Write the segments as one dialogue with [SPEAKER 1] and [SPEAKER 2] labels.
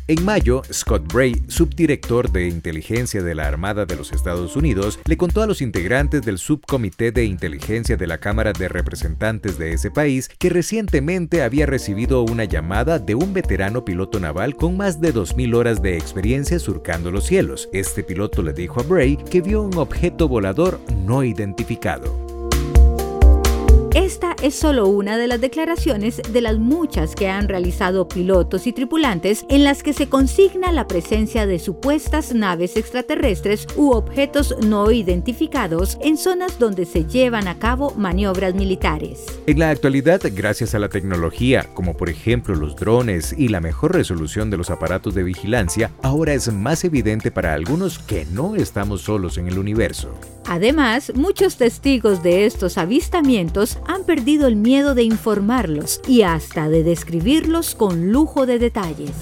[SPEAKER 1] En mayo, Scott Bray, subdirector de inteligencia de la Armada de los Estados Unidos, le contó a los integrantes del Subcomité de Inteligencia de la Cámara de Representantes de ese país que recientemente había recibido una llamada de un veterano piloto naval con más de 2.000 horas de experiencia surcando los cielos. Este piloto le dijo a Bray que vio un objeto volador no identificado.
[SPEAKER 2] Esta es solo una de las declaraciones de las muchas que han realizado pilotos y tripulantes en las que se consigna la presencia de supuestas naves extraterrestres u objetos no identificados en zonas donde se llevan a cabo maniobras militares.
[SPEAKER 1] En la actualidad, gracias a la tecnología, como por ejemplo los drones y la mejor resolución de los aparatos de vigilancia, ahora es más evidente para algunos que no estamos solos en el universo.
[SPEAKER 2] Además, muchos testigos de estos avistamientos han perdido el miedo de informarlos y hasta de describirlos con lujo de detalles.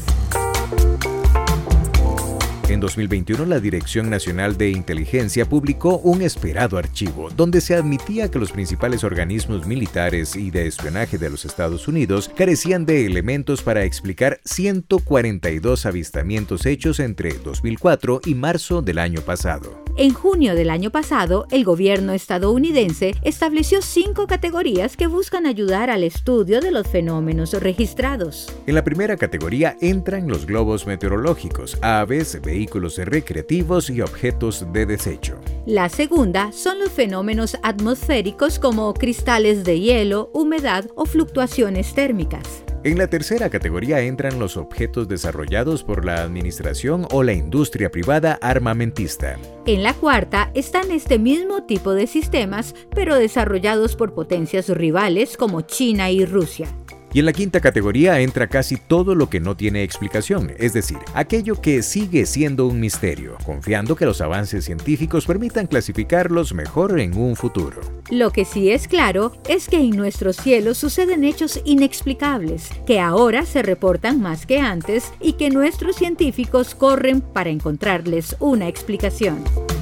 [SPEAKER 1] En 2021, la Dirección Nacional de Inteligencia publicó un esperado archivo donde se admitía que los principales organismos militares y de espionaje de los Estados Unidos carecían de elementos para explicar 142 avistamientos hechos entre 2004 y marzo del año pasado.
[SPEAKER 2] En junio del año pasado, el gobierno estadounidense estableció 5 categorías que buscan ayudar al estudio de los fenómenos registrados.
[SPEAKER 1] En la primera categoría entran los globos meteorológicos, aves, vehículos recreativos y objetos de desecho.
[SPEAKER 2] La segunda son los fenómenos atmosféricos como cristales de hielo, humedad o fluctuaciones térmicas.
[SPEAKER 1] En la tercera categoría entran los objetos desarrollados por la administración o la industria privada armamentista.
[SPEAKER 2] En la cuarta están este mismo tipo de sistemas, pero desarrollados por potencias rivales como China y Rusia.
[SPEAKER 1] Y en la quinta categoría entra casi todo lo que no tiene explicación, es decir, aquello que sigue siendo un misterio, confiando que los avances científicos permitan clasificarlos mejor en un futuro.
[SPEAKER 2] Lo que sí es claro es que en nuestro cielo suceden hechos inexplicables, que ahora se reportan más que antes y que nuestros científicos corren para encontrarles una explicación.